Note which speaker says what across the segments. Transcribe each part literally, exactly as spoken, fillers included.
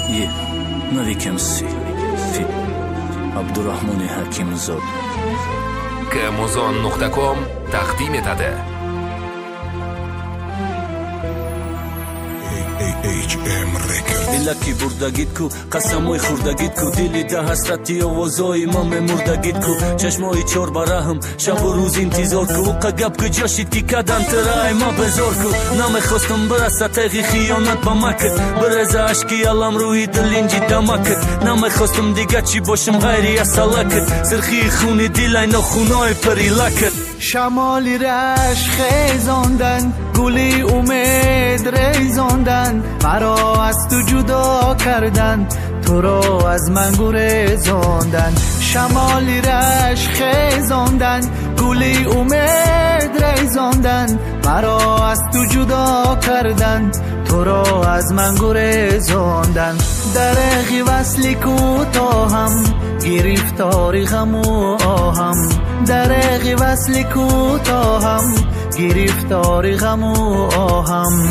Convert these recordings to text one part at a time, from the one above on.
Speaker 1: یه نوی کمسی فی عبدالرحمن حکیم زاد
Speaker 2: که موزان نقطه کام تقدیم اتده.
Speaker 1: دلکی بردگید کو قسموی خوردگید کو دلی ده حسرتی آوازای ما ممردگید کو چشمای چار برهم شب و روز انتظار کو قگب کجاشی تیکدن ترای ما بزار کو نمیخواستم برسه تغی خیانت با مکت برزه عشقی علم روی دل اینجی دمکت نمیخواستم دیگه چی باشم غیری اصالکت سرخی خونی دلای نخونای پری لکت
Speaker 3: شمالی رش خیزاندن گلی امید ریزاندن مرا از تو جدا کردن تو را از من گریزاندن شمالی رش خیزاندن گلی امید ریزاندن مرا از تو جدا کردن تو را از من گریزاندن درخی وصلی کوتاهم گرفتاری غم و آهم درخی وصلی کوتاهم گرفتاری غم و آهم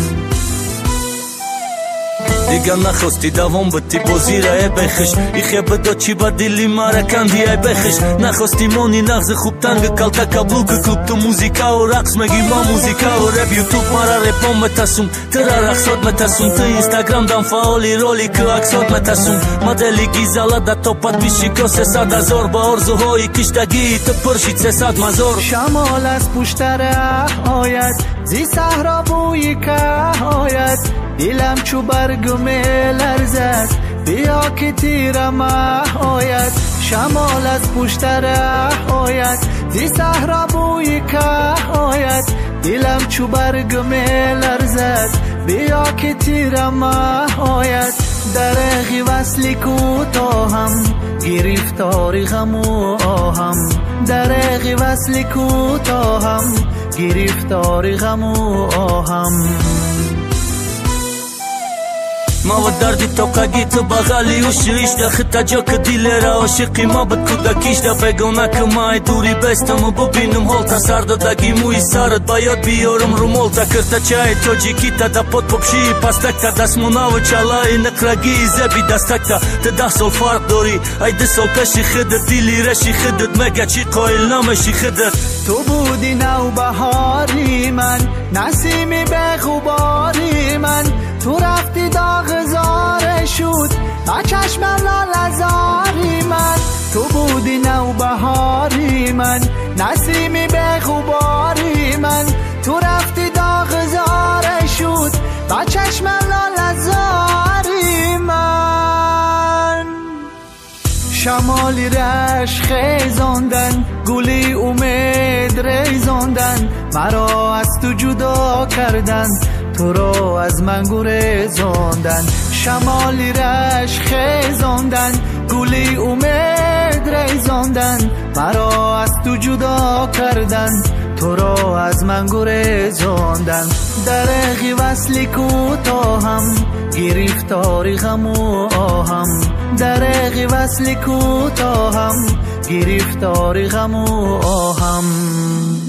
Speaker 1: دیگر نخواستی دوام بتی بازی را ای بخش ای خیبه دا چی با دلی مرا کندی ای بخش نخواستی مانی نغز خوب تنگ کلتا کبلو که کلوب تو موزیکا و رقص مگی ما موزیکا و رب یوتوب مرا رپام متسوم ترا رقصات متسوم تو اینستاگرام دام فعالی رولی که اکسات متسوم مدلی گیزالا دا توپت بیشی که سه صد هزار با ارزوهای کشتگی تو پرشید سه صد مزار
Speaker 3: شمال از پشت ره آید زی صحرا بوی که آید دلم چو برگ لرزد بیا که تیرم آید شمال از پشت ره آید زی صحرا بوی که آید دلم چو برگ لرزد بیا که تیرم آید درخی وصلی کوتاهم گرفتاری غم و آهم درخی وصلی کوتاهم گرفتاری غم و آهم
Speaker 1: ما و دردی تو قگی تو بغلی و شریش ده خطا جا که دیل را عاشقی ما بد کودکیش ده بگونه که مای دوری بستم و ببینم حالتا سر دادگی موی سرت باید بیارم رو مالتا کرتا چای تاجیکی تا دا پاد پپشی پستک تا دستمونا و چالای نقرگی زبی دستک تا تا ده سال فرق داری ای ده سال کشی خدت دیلی رشی خدت مگه چی قایل نامشی خدت
Speaker 3: تو بودی نو بهاری من نسیمی بخوباری من تو رفتی داغ زاره شد تا چشمم لالزاری من تو بودی نو بهاری من نسیمی بخوباری من تو رفتی داغ زاره شد تا چشمم لالزاری من شمالی رش خیزاندن گلی امید ریزاندن مرا از تو جدا کردن تو را از من گریزاندن شمالی رش خیزاندن گلی امید ریزاندن مرا از تو جدا کردن تو را از من گریزاندن درخی وصلی کوتاهم گرفتاری غم و آهم درخی وصلی کوتاهم گرفتاری غم و آهم